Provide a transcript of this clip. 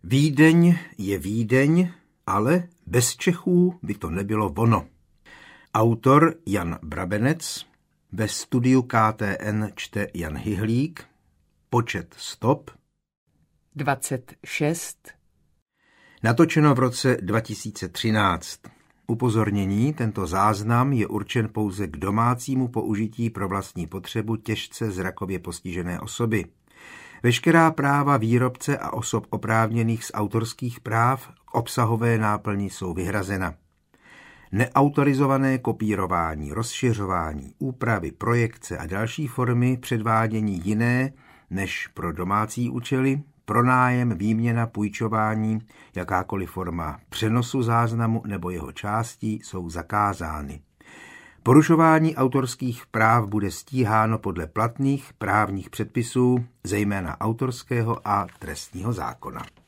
Vídeň je Vídeň, ale bez Čechů by to nebylo ono. Autor Jan Brabenec, ve studiu KTN čte Jan Hyhlík, počet stop 26. Natočeno v roce 2013. Upozornění, tento záznam je určen pouze k domácímu použití pro vlastní potřebu těžce zrakově postižené osoby. Veškerá práva výrobce a osob oprávněných z autorských práv k obsahové náplni jsou vyhrazena. Neautorizované kopírování, rozšiřování, úpravy, projekce a další formy předvádění jiné než pro domácí účely, pronájem, výměna, půjčování, jakákoliv forma přenosu záznamu nebo jeho částí jsou zakázány. Porušování autorských práv bude stíháno podle platných právních předpisů, zejména autorského a trestního zákona.